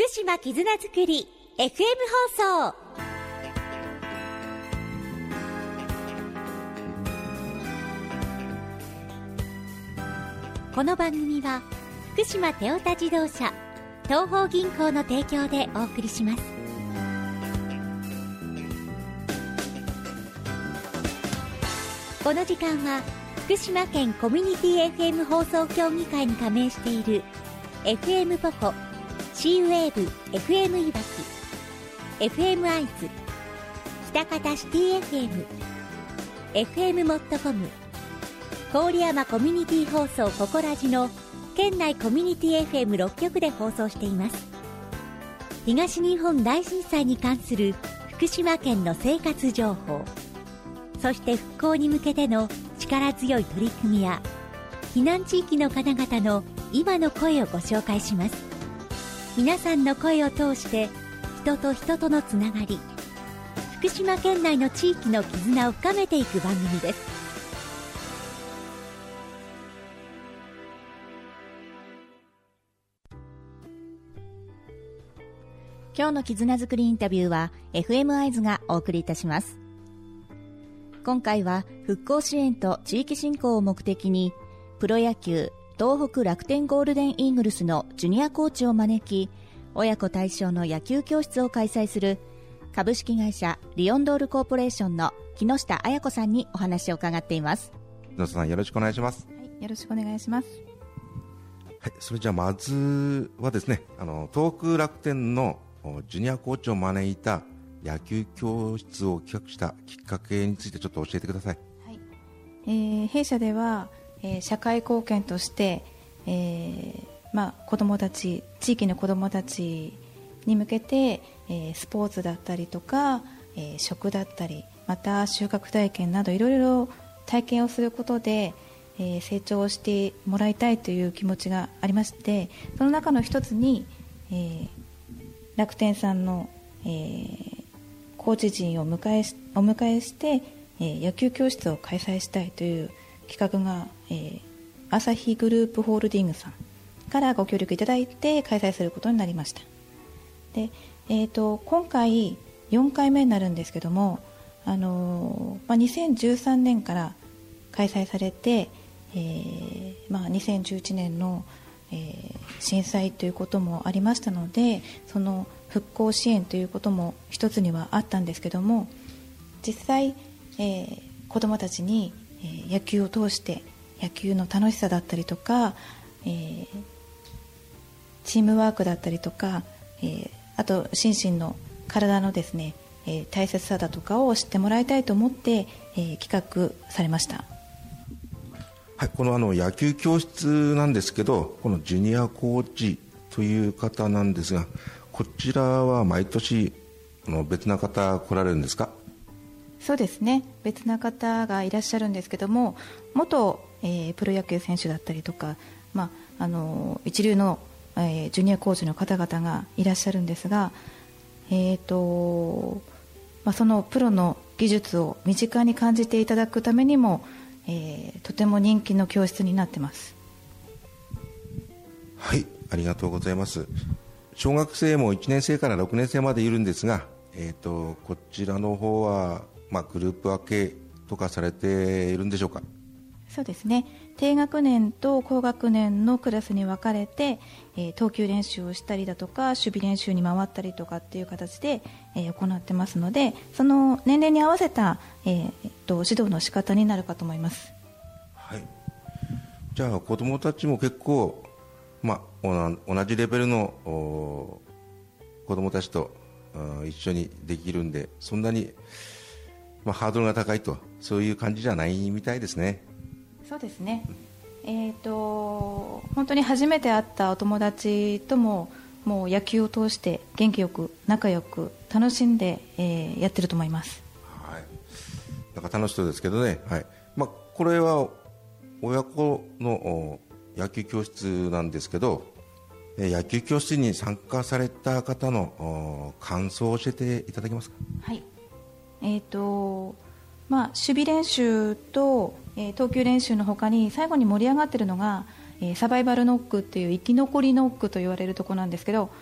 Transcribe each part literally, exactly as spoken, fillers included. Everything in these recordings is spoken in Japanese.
福島絆づくり エフエム 放送。この番組は福島テオタ自動車東邦銀行の提供でお送りします。この時間は福島県コミュニティ エフエム 放送協議会に加盟している エフエム ポコ、シーウェーブ エフエム いわき、エフエム 会津、北方シティ エフエム、エフエム モットコム、郡山コミュニティ放送ココラジの県内コミュニティ エフエムろっ 局で放送しています。東日本大震災に関する福島県の生活情報、そして復興に向けての力強い取り組みや避難地域の方々の今の声をご紹介します。皆さんの声を通して人と人とのつながり、福島県内の地域の絆を深めていく番組です。 今日の絆づくりインタビューは エフエム 会津がお送りいたします。今回は復興支援と地域振興を目的にプロ野球東北楽天ゴールデンイーグルスのジュニアコーチを招き、親子対象の野球教室を開催する株式会社リオンドールコーポレーションの木下彩子さんにお話を伺っています。 木下さん、よろしくお願いします。 はい、よろしくお願いします。 はい、それじゃあまずはですね、あの東北楽天のジュニアコーチを招いた野球教室を企画したきっかけについてちょっと教えてください。 はい、えー、弊社では、えー、社会貢献として、えーまあ、子どもたち地域の子どもたちに向けて、えー、スポーツだったりとか、えー、食だったりまた収穫体験などいろいろ体験をすることで、えー、成長してもらいたいという気持ちがありまして、その中の一つに、えー、楽天さんの、えー、コーチ陣を迎えしお迎えして、えー、野球教室を開催したいという企画が、えー、朝日グループホールディングさんからご協力いただいて開催することになりました。で、えーと、今回よんかいめになるんですけども、あのーまあ、にせんじゅうさんねんから開催されて、えーまあ、にせんじゅういちねんのえー、震災ということもありましたので、その復興支援ということも一つにはあったんですけども、実際、えー、子どもたちに、えー、野球を通して野球の楽しさだったりとか、えー、チームワークだったりとか、えー、あと心身の体のですね、えー、大切さだとかを知ってもらいたいと思って、えー、企画されました。 はい、このあの野球教室なんですけど、このジュニアコーチという方なんですが、こちらは毎年あの別な方来られるんですか？ そうですね、別な方がいらっしゃるんですけども、元、えー、プロ野球選手だったりとか、まあ、あの一流の、えー、ジュニアコーチの方々がいらっしゃるんですが、えーとまあ、そのプロの技術を身近に感じていただくためにも、えー、とても人気の教室になってます。 はい、ありがとうございます。小学生もいちねん生からろくねん生までいるんですが、えーと、こちらの方は、まあ、グループ分けとかされているんでしょうか？ そうですね、低学年と高学年のクラスに分かれて、えー、投球練習をしたりだとか守備練習に回ったりとかっていう形で、えー、行ってますので、その年齢に合わせた、えー、と指導の仕方になるかと思います。 はい、じゃあ子どもたちも結構、まあ、同じレベルの子どもたちと一緒にできるんで、そんなに、まあ、ハードルが高いとそういう感じじゃないみたいですね。 そうですね、えーと、本当に初めて会ったお友達とももう野球を通して元気よく仲良く楽しんで、えー、やってると思います。 はい、なんか楽しそうですけどね、はい、まあ、これは親子の野球教室なんですけど、野球教室に参加された方の感想を教えていただけますか？ はい、えーとまあ、守備練習と、えー、投球練習の他に最後に盛り上がっているのが、えー、サバイバルノックっていう生き残りノックと言われるところなんですけど、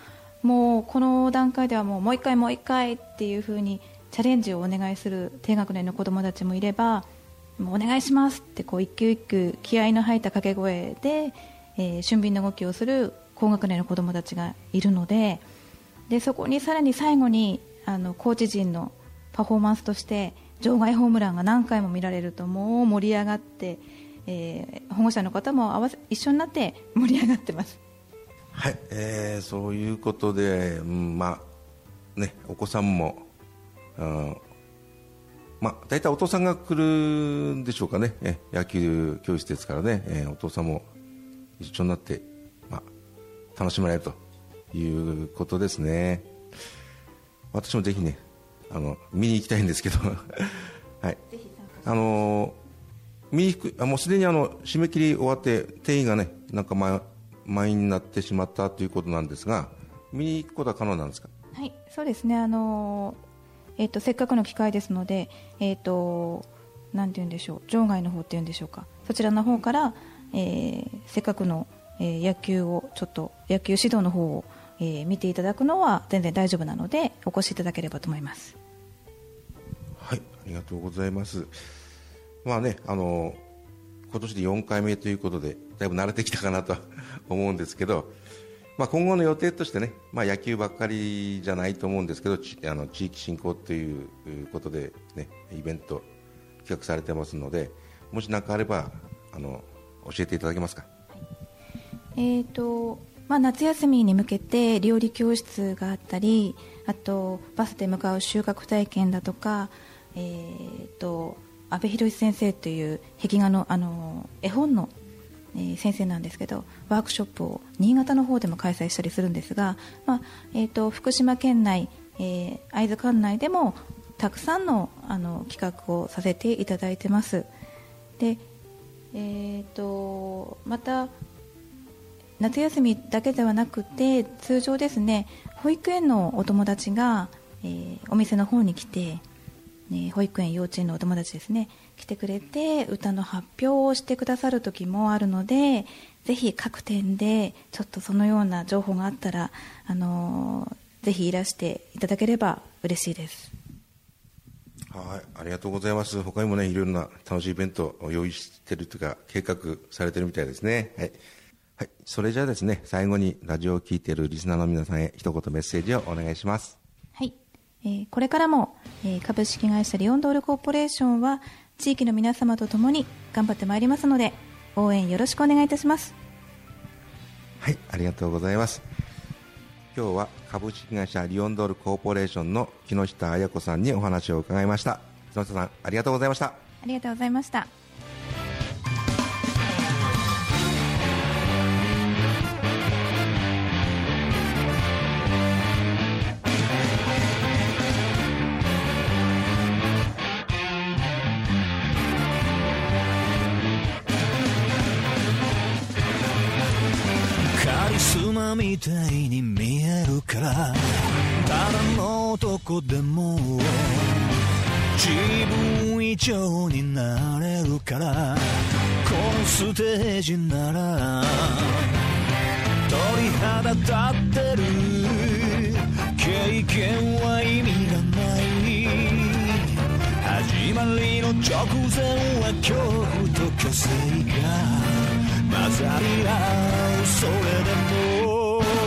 もうこの段階ではもうもう一回もう一回っていう風にチャレンジをお願いする低学年の子どもたちもいれば、もうお願いしますってこう一球一球気合いの入った掛け声で、えー、俊敏な動きをする高学年の子どもたちがいるので、でそこにさらに最後にあのコーチ陣のパフォーマンスとして場外ホームランが何回も見られるともう盛り上がって、えー、保護者の方も合わせ一緒になって盛り上がってます。 はい、えー、そういうことで、うん、まあね、お子さんも、うん、まあ大体お父さんが来るんでしょうかね、え野球教室ですからね、えー、お父さんも一緒になって、まあ、楽しまれるということですね。私もぜひね、あの見に行きたいんですけどはい、あの見に行く、あもうすでにあの締め切り終わって定員がねなんか前満員になってしまったということなんですが、見に行くことは可能なんですか？ はい、そうですね。あの、えー、とせっかくの機会ですので、えー、となんて言うんでしょう、場外の方っていうんでしょうか、そちらの方から、えー、せっかくの、えー、野球をちょっと野球指導の方を、えー、見ていただくのは全然大丈夫なのでお越しいただければと思います。 はい、ありがとうございます。まあね、あの今年でよんかいめということでだいぶ慣れてきたかなと思うんですけど、まあ、今後の予定としてね、まあ、野球ばっかりじゃないと思うんですけど、ちあの地域振興ということで、ね、イベント企画されてますので、もし何かあればあの教えていただけますか？ はい、えーとまあ、夏休みに向けて料理教室があったり、あとバスで向かう収穫体験だとか、えーと阿部寛先生という壁画の、あの絵本の、えー、先生なんですけど、ワークショップを新潟の方でも開催したりするんですが、まあえー、と福島県内、えー、会津管内でもたくさんの、あの企画をさせていただいてます。で、えー、とまた夏休みだけではなくて通常ですね、保育園のお友達が、えー、お店の方に来て、ね、保育園幼稚園のお友達ですね来てくれて歌の発表をしてくださる時もあるので、ぜひ各店でちょっとそのような情報があったら、あのー、ぜひいらしていただければ嬉しいです。 はい、ありがとうございます。他にもねいろいろな楽しいイベントを用意しているというか計画されているみたいですね。はいはい、それじゃあですね、最後にラジオを聞いているリスナーの皆さんへ一言メッセージをお願いします。 はい、えー、これからも、えー、株式会社リオンドールコーポレーションは地域の皆様と共に頑張ってまいりますので、応援よろしくお願いいたします。 はい、ありがとうございます。今日は株式会社リオンドールコーポレーションの木下彩子さんにお話を伺いました。木下さん、ありがとうございました。 ありがとうございました。 みたいに見えるから、ただの男でも自分以上になれるから、このステージなら鳥肌立ってる、経験は意味がない、始まりの直前は恐怖と虚勢が混ざり合う。それでも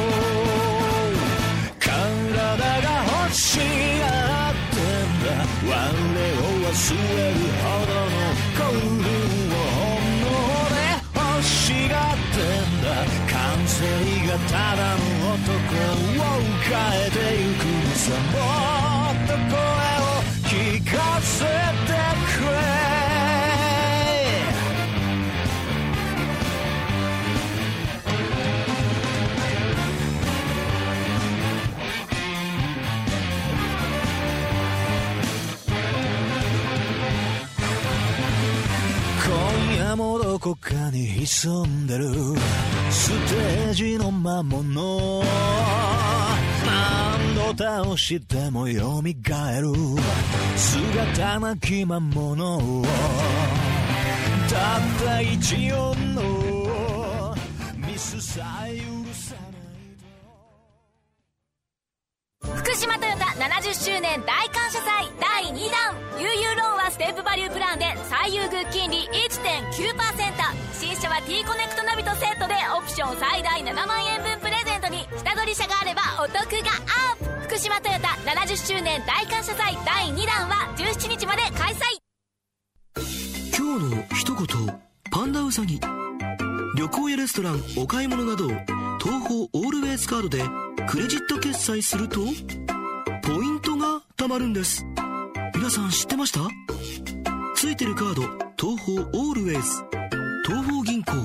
欲しがってんだ、我を忘れるほどの幸運を本能で欲しがってんだ、感性がただの男を変えてゆくさ、もっと声を聞かせてくれ。もどこかに潜んでるステージの魔物、何度倒しても蘇る姿なき魔物を、たった一音のミスさえ許さない。 島トヨタななじゅっしゅうねん大感謝祭だいにだん、悠々ローンはステップバリュープランで最優遇金利 いってんきゅうパーセント、 新車は T コネクトナビとセットでオプション最大ななまんえんぶんプレゼントに、下取り車があればお得がアップ。福島トヨタななじゅっしゅうねん大感謝祭だいにだんはじゅうしちにちまで開催。 今日の一言、パンダウサギ。旅行やレストラン、お買い物など東宝オールウェイズカードでクレジット決済するとポイントが貯まるんです。皆さん知ってました？ついてるカード、東宝オールウェイズ、東宝銀行。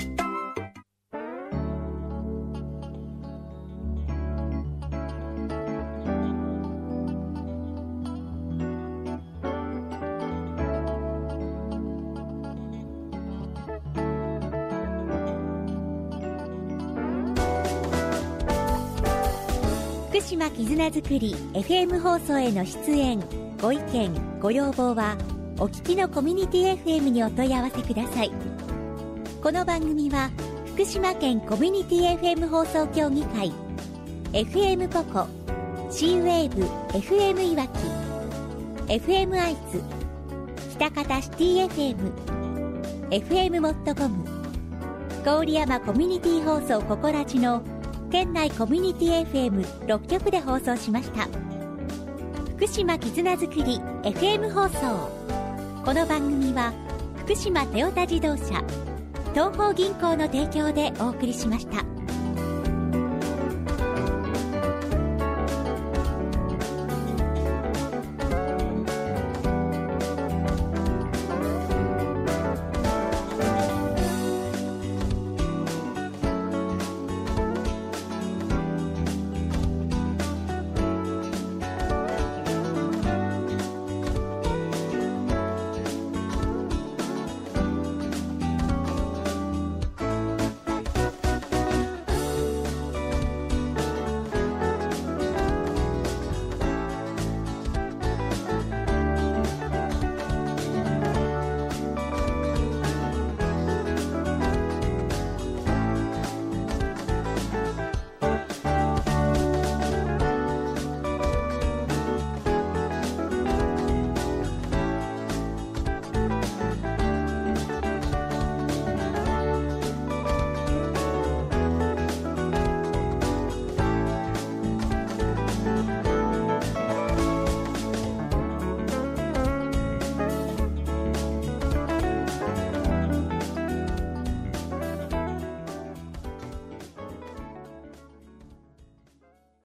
福島絆づくり エフエム 放送への出演、ご意見ご要望はお聞きのコミュニティ エフエム にお問い合わせください。この番組は福島県コミュニティ エフエム 放送協議会、 エフエム ポコ、 C ウェーブ エフエム いわき、 エフエム アイズ、北方シティ エフエム、 エフエム モットコム、郡山コミュニティ放送ココラジの県内コミュニティ エフエムろっきょくで放送しました。福島絆づくり エフエム 放送。この番組は福島トヨタ自動車、東邦銀行の提供でお送りしました。